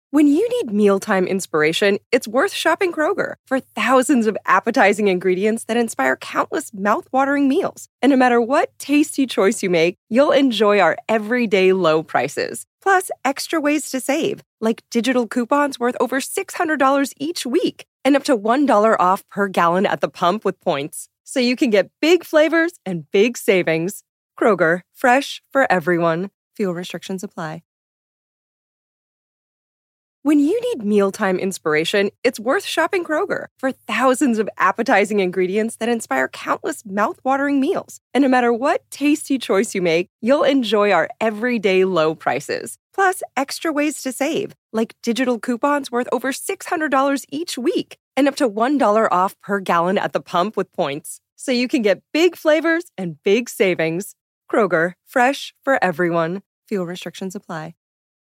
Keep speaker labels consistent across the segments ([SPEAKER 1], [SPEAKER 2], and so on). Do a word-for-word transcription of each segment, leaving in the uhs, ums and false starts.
[SPEAKER 1] When you need mealtime inspiration, it's worth shopping Kroger for thousands of appetizing ingredients that inspire countless mouth-watering meals. And no matter what tasty choice you make, you'll enjoy our everyday low prices. Plus, extra ways to save, like digital coupons worth over six hundred dollars each week and up to one dollar off per gallon at the pump with points. So you can get big flavors and big savings. Kroger, fresh for everyone. Fuel restrictions apply. When you need mealtime inspiration, it's worth shopping Kroger for thousands of appetizing ingredients that inspire countless mouth-watering meals. And no matter what tasty choice you make, you'll enjoy our everyday low prices. Plus, extra ways to save, like digital coupons worth over six hundred dollars each week and up to one dollar off per gallon at the pump with points. So you can get big flavors and big savings. Kroger, fresh for everyone. Fuel restrictions apply.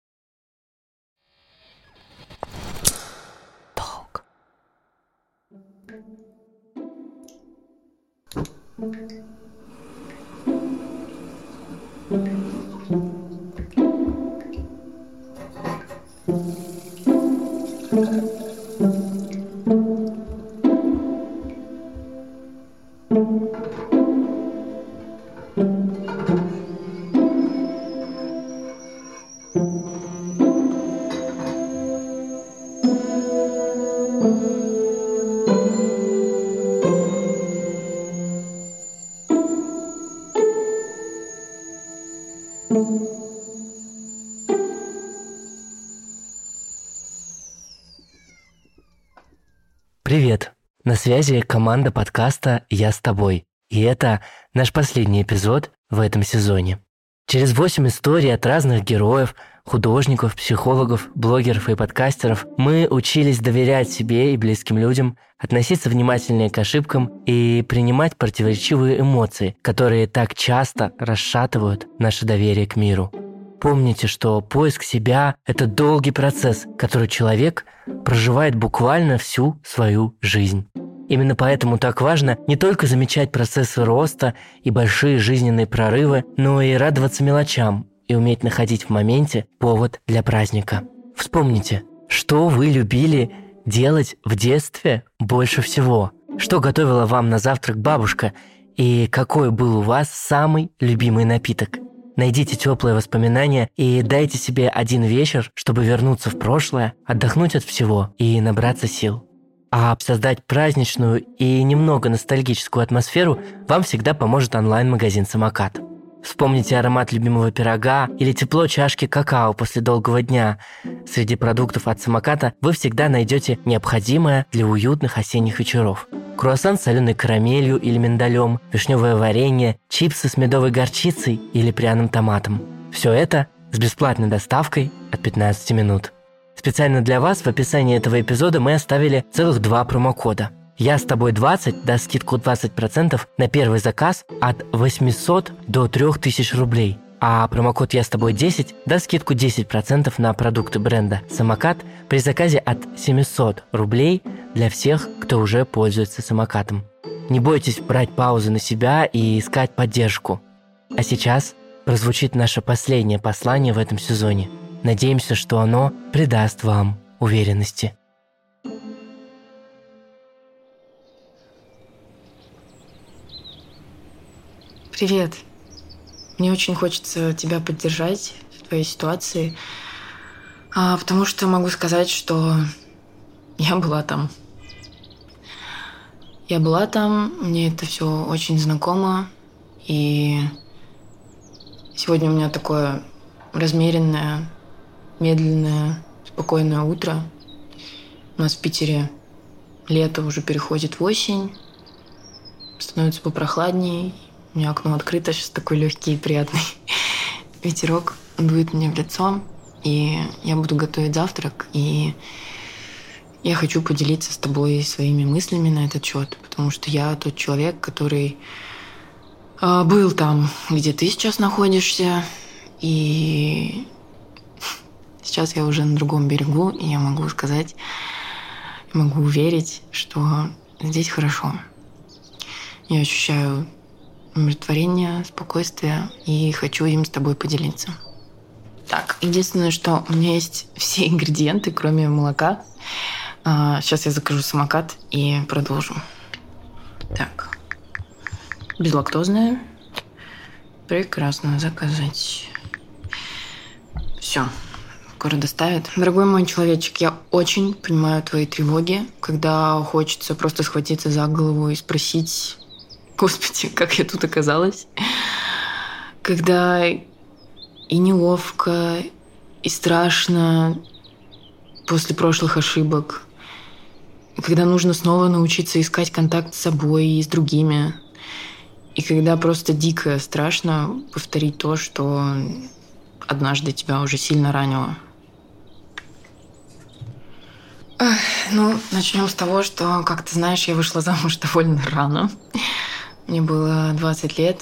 [SPEAKER 2] Привет! На связи команда подкаста «Я с тобой». И это наш последний эпизод в этом сезоне. Через восемь историй от разных героев, художников, психологов, блогеров и подкастеров мы учились доверять себе и близким людям, относиться внимательнее к ошибкам и принимать противоречивые эмоции, которые так часто расшатывают наше доверие к миру. Помните, что поиск себя – это долгий процесс, который человек проживает буквально всю свою жизнь. Именно поэтому так важно не только замечать процессы роста и большие жизненные прорывы, но и радоваться мелочам и уметь находить в моменте повод для праздника. Вспомните, что вы любили делать в детстве больше всего, что готовила вам на завтрак бабушка и какой был у вас самый любимый напиток. Найдите теплые воспоминания и дайте себе один вечер, чтобы вернуться в прошлое, отдохнуть от всего и набраться сил. А создать праздничную и немного ностальгическую атмосферу вам всегда поможет онлайн-магазин «Самокат». Вспомните аромат любимого пирога или тепло чашки какао после долгого дня. Среди продуктов от «Самоката» вы всегда найдете необходимое для уютных осенних вечеров. Круассан с соленой карамелью или миндалем, вишневое варенье, чипсы с медовой горчицей или пряным томатом. Все это с бесплатной доставкой от пятнадцати минут. Специально для вас в описании этого эпизода мы оставили целых два промокода. «Я с тобой двадцать» даст скидку двадцать процентов на первый заказ от восьмисот до трёх тысяч рублей. А промокод «Я с тобой десять» даст скидку десять процентов на продукты бренда «Самокат» при заказе от семьсот рублей для всех, кто уже пользуется «Самокатом». Не бойтесь брать паузы на себя и искать поддержку. А сейчас прозвучит наше последнее послание в этом сезоне. Надеемся, что оно придаст вам уверенности.
[SPEAKER 3] Привет. Мне очень хочется тебя поддержать в твоей ситуации, а, потому что могу сказать, что я была там. Я была там, мне это все очень знакомо, и сегодня у меня такое размеренное, медленное, спокойное утро. У нас в Питере лето уже переходит в осень, становится попрохладней. У меня окно открыто, сейчас такой легкий и приятный ветерок дует мне в лицо. И я буду готовить завтрак, и я хочу поделиться с тобой своими мыслями на этот счет, потому что я тот человек, который э, был там, где ты сейчас находишься, и сейчас я уже на другом берегу, и я могу сказать, могу уверить, что здесь хорошо. Я ощущаю умиротворение, спокойствие, и хочу им с тобой поделиться. Так, единственное, что у меня есть все ингредиенты, кроме молока. А, сейчас я закажу самокат и продолжу. Так, безлактозное. Прекрасно, заказать. Все, скоро доставят. Дорогой мой человечек, я очень понимаю твои тревоги, когда хочется просто схватиться за голову и спросить: Господи, как я тут оказалась? Когда и неловко, и страшно после прошлых ошибок. Когда нужно снова научиться искать контакт с собой и с другими. И когда просто дико страшно повторить то, что однажды тебя уже сильно ранило. Эх, ну, начнем с того, что, как ты знаешь, я вышла замуж довольно рано. Мне было двадцать лет.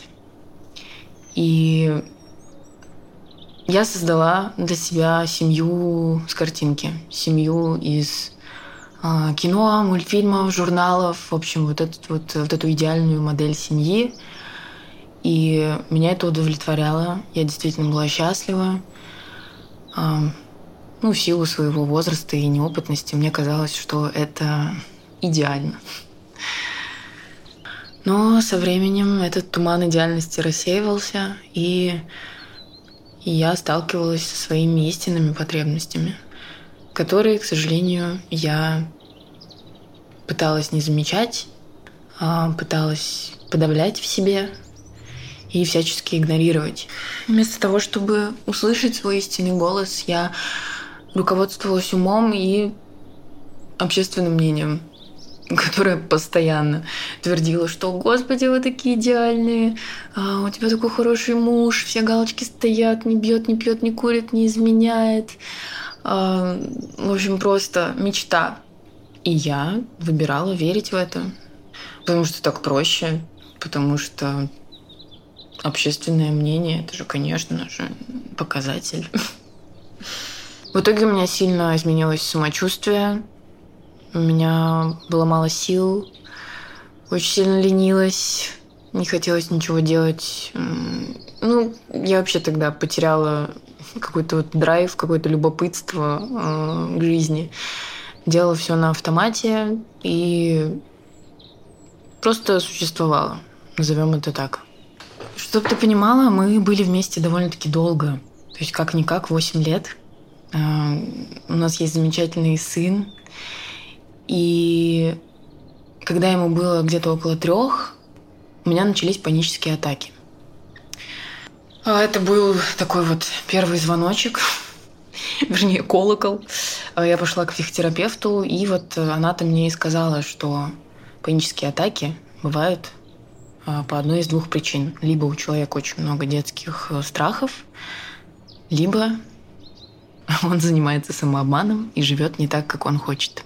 [SPEAKER 3] И я создала для себя семью с картинки. Семью из э, кино, мультфильмов, журналов. В общем, вот, этот, вот, вот эту идеальную модель семьи. И меня это удовлетворяло. Я действительно была счастлива. Э, ну, в силу своего возраста и неопытности мне казалось, что это идеально. Но со временем этот туман идеальности рассеивался, и, и я сталкивалась со своими истинными потребностями, которые, к сожалению, я пыталась не замечать, а пыталась подавлять в себе и всячески игнорировать. Вместо того, чтобы услышать свой истинный голос, я руководствовалась умом и общественным мнением, которая постоянно твердила, что «Господи, вы такие идеальные, а, у тебя такой хороший муж, все галочки стоят, не бьет, не пьет, не курит, не изменяет». А, в общем, просто мечта. И я выбирала верить в это, потому что так проще, потому что общественное мнение – это же, конечно же, показатель. В итоге у меня сильно изменилось самочувствие. У меня было мало сил, очень сильно ленилась, не хотелось ничего делать. Ну, я вообще тогда потеряла какой-то вот драйв, какое-то любопытство э, к жизни. Делала все на автомате и просто существовала, назовем это так. Чтобы ты понимала, мы были вместе довольно-таки долго. То есть как-никак восемь лет. Э, у нас есть замечательный сын. И когда ему было где-то около трех, у меня начались панические атаки. Это был такой вот первый звоночек, вернее, колокол. Я пошла к психотерапевту, и вот она-то мне и сказала, что панические атаки бывают по одной из двух причин. Либо у человека очень много детских страхов, либо он занимается самообманом и живет не так, как он хочет.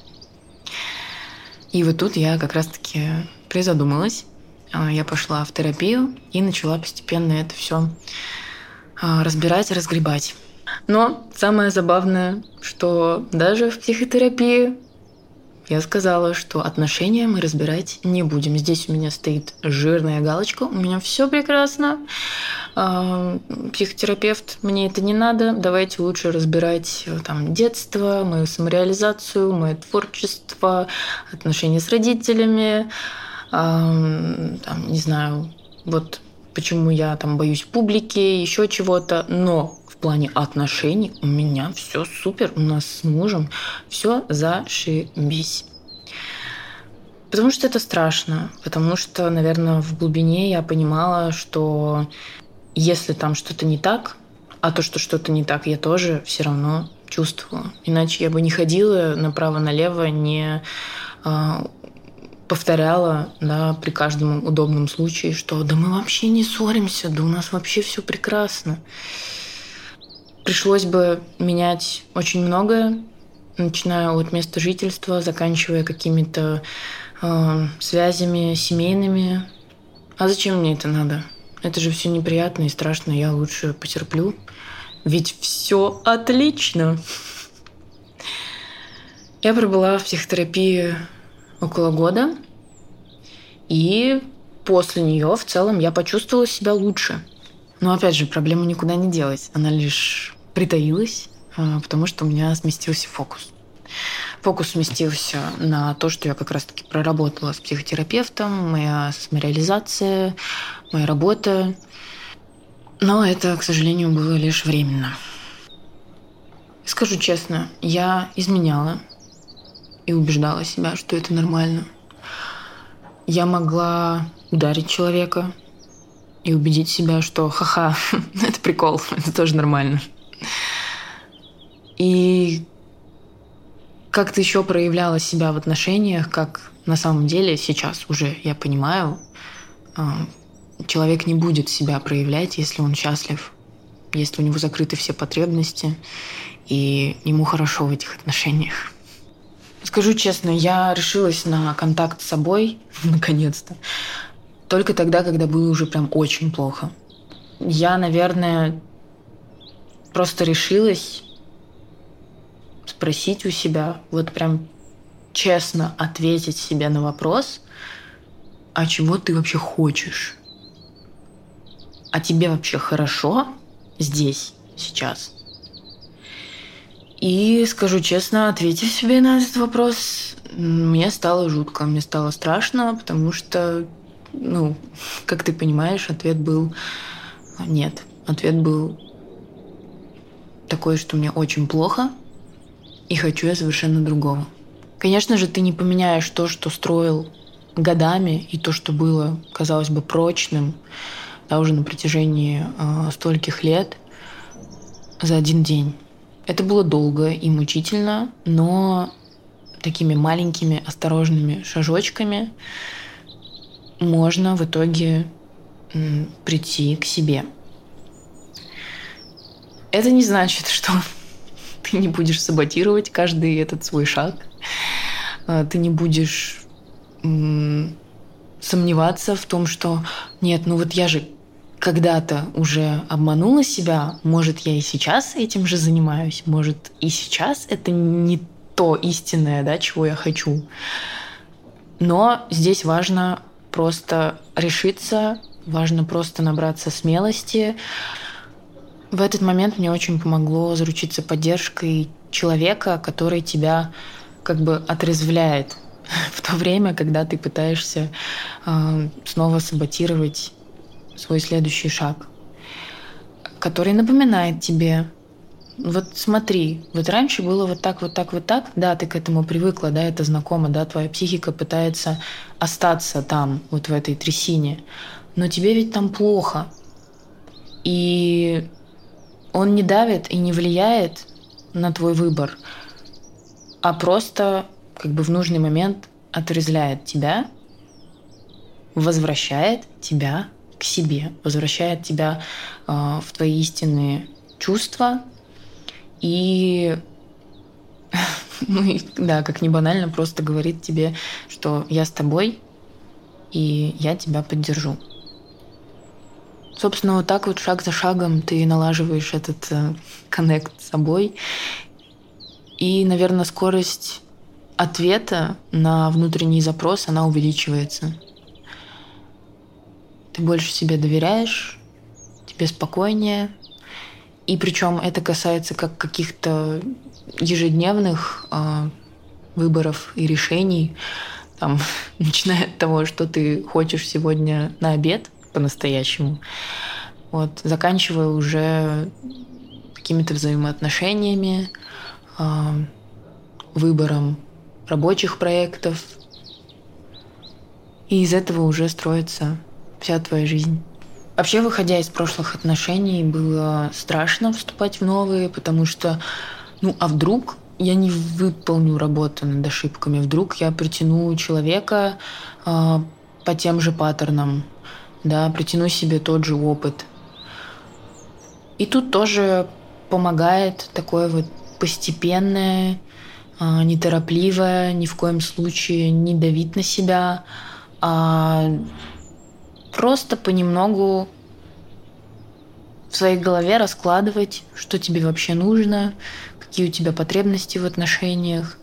[SPEAKER 3] И вот тут я как раз-таки призадумалась. Я пошла в терапию и начала постепенно это все разбирать, разгребать. Но самое забавное, что даже в психотерапии я сказала, что отношения мы разбирать не будем. Здесь у меня стоит жирная галочка, у меня все прекрасно. Психотерапевт, мне это не надо. Давайте лучше разбирать там детство, мою самореализацию, мое творчество, отношения с родителями, там, не знаю, вот почему я там боюсь публики, еще чего-то. Но в плане отношений у меня все супер, у нас с мужем все зашибись. Потому что это страшно, потому что, наверное, в глубине я понимала, что если там что-то не так, а то, что что-то не так, я тоже все равно чувствовала. Иначе я бы не ходила направо-налево, не э, повторяла, да, при каждом удобном случае, что да мы вообще не ссоримся, да у нас вообще все прекрасно. Пришлось бы менять очень многое, начиная от места жительства, заканчивая какими-то э, связями семейными. А зачем мне это надо? Это же все неприятно и страшно, я лучше потерплю. Ведь все отлично. Я пробыла в психотерапии около года, и после нее в целом я почувствовала себя лучше. Но опять же, проблема никуда не делась, она лишь притаилась, потому что у меня сместился фокус. Фокус сместился на то, что я как раз-таки проработала с психотерапевтом, моя самореализация, моя работа. Но это, к сожалению, было лишь временно. Скажу честно, я изменяла и убеждала себя, что это нормально. Я могла ударить человека и убедить себя, что ха-ха, это прикол, это тоже нормально. И как-то еще проявляла себя в отношениях, как на самом деле сейчас уже я понимаю, человек не будет себя проявлять, если он счастлив, если у него закрыты все потребности, и ему хорошо в этих отношениях. Скажу честно, я решилась на контакт с собой, наконец-то, только тогда, когда было уже прям очень плохо. Я, наверное, просто решилась спросить у себя, вот прям честно ответить себе на вопрос, а чего ты вообще хочешь? А тебе вообще хорошо здесь, сейчас? И скажу честно, ответив себе на этот вопрос, мне стало жутко, мне стало страшно, потому что, ну, как ты понимаешь, ответ был нет. Ответ был такой, что мне очень плохо, и хочу я совершенно другого. Конечно же, ты не поменяешь то, что строил годами, и то, что было, казалось бы, прочным, да, уже на протяжении э, стольких лет, за один день. Это было долго и мучительно, но такими маленькими, осторожными шажочками можно в итоге м, прийти к себе. Это не значит, что ты не будешь саботировать каждый этот свой шаг. Ты не будешь м, сомневаться в том, что нет, ну вот я же когда-то уже обманула себя, может, я и сейчас этим же занимаюсь, может, и сейчас это не то истинное, да, чего я хочу. Но здесь важно просто решиться, важно просто набраться смелости. В этот момент мне очень помогло заручиться поддержкой человека, который тебя как бы отрезвляет в то время, когда ты пытаешься э, снова саботировать свой следующий шаг, который напоминает тебе, вот смотри, вот раньше было вот так, вот так, вот так, да, ты к этому привыкла, да, это знакомо, да, твоя психика пытается остаться там, вот в этой трясине, но тебе ведь там плохо, и он не давит и не влияет на твой выбор, а просто как бы в нужный момент отрезвляет тебя, возвращает тебя к себе, возвращает тебя э, в твои истинные чувства. И, ну и, да, как ни банально, просто говорит тебе, что я с тобой, и я тебя поддержу. Собственно, вот так вот шаг за шагом ты налаживаешь этот э, коннект с собой. И, наверное, скорость ответа на внутренний запрос, она увеличивается. Ты больше себе доверяешь, тебе спокойнее. И причем это касается как каких-то ежедневных э, выборов и решений, там, начиная от того, что ты хочешь сегодня на обед по-настоящему, вот, заканчивая уже какими-то взаимоотношениями, э, выбором рабочих проектов. И из этого уже строится вся твоя жизнь. Вообще, выходя из прошлых отношений, было страшно вступать в новые, потому что, ну, а вдруг я не выполню работу над ошибками, вдруг я притяну человека э, по тем же паттернам, да, притяну себе тот же опыт. И тут тоже помогает такое вот постепенное, э, неторопливое, ни в коем случае не давить на себя, а просто понемногу в своей голове раскладывать, что тебе вообще нужно, какие у тебя потребности в отношениях,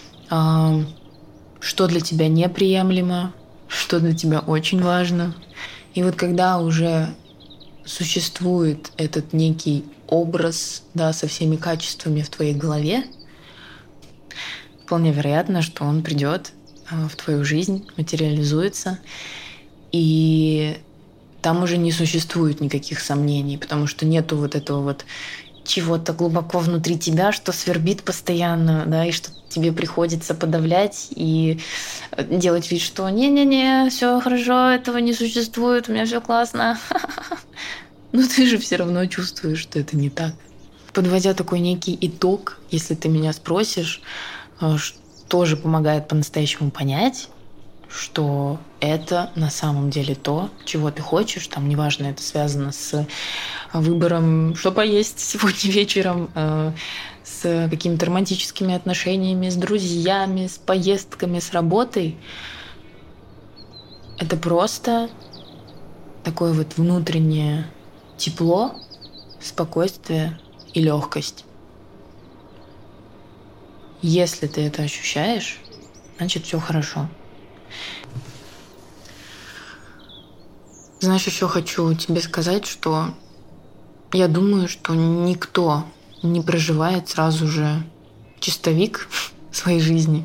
[SPEAKER 3] что для тебя неприемлемо, что для тебя очень важно. И вот когда уже существует этот некий образ, да, со всеми качествами в твоей голове, вполне вероятно, что он придет в твою жизнь, материализуется, и там уже не существует никаких сомнений, потому что нету вот этого вот чего-то глубоко внутри тебя, что свербит постоянно, да, и что тебе приходится подавлять и делать вид, что не-не-не, все хорошо, этого не существует, у меня все классно. Но ты же все равно чувствуешь, что это не так. Подводя такой некий итог, если ты меня спросишь, что же помогает по-настоящему понять, что это на самом деле то, чего ты хочешь. Там, неважно, это связано с выбором, что поесть сегодня вечером, с какими-то романтическими отношениями, с друзьями, с поездками, с работой. Это просто такое вот внутреннее тепло, спокойствие и легкость. Если ты это ощущаешь, значит, все хорошо. Знаешь, еще хочу тебе сказать, что я думаю, что никто не проживает сразу же чистовик своей жизни.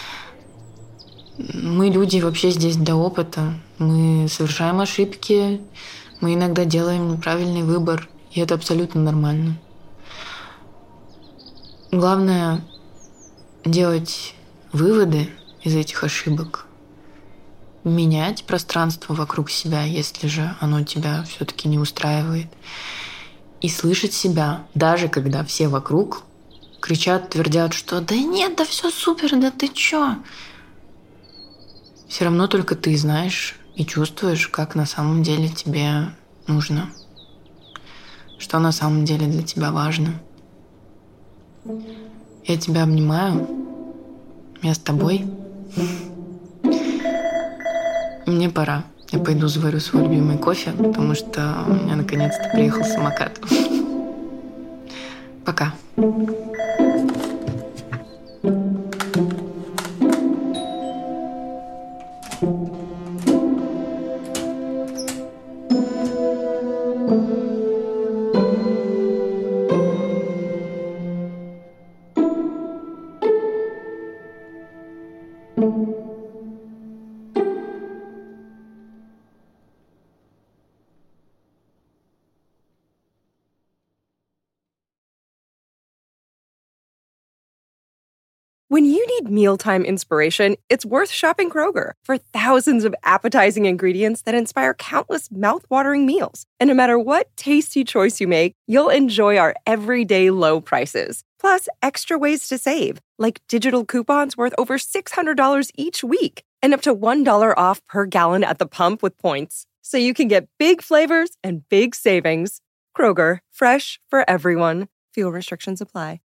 [SPEAKER 3] Мы люди вообще здесь для опыта. Мы совершаем ошибки, мы иногда делаем неправильный выбор, и это абсолютно нормально. Главное — делать выводы из этих ошибок, менять пространство вокруг себя, если же оно тебя все-таки не устраивает, и слышать себя, даже когда все вокруг кричат, твердят, что «да нет, да все супер, да ты чё?» Все равно только ты знаешь и чувствуешь, как на самом деле тебе нужно, что на самом деле для тебя важно. Я тебя обнимаю, я с тобой. Мне пора. Я пойду заварю свой любимый кофе, потому что у меня наконец-то приехал самокат. Пока.
[SPEAKER 1] When you need mealtime inspiration, it's worth shopping Kroger for thousands of appetizing ingredients that inspire countless mouthwatering meals. And no matter what tasty choice you make, you'll enjoy our everyday low prices. Plus, extra ways to save, like digital coupons worth over six hundred dollars each week and up to one dollar off per gallon at the pump with points. So you can get big flavors and big savings. Kroger, fresh for everyone. Fuel restrictions apply.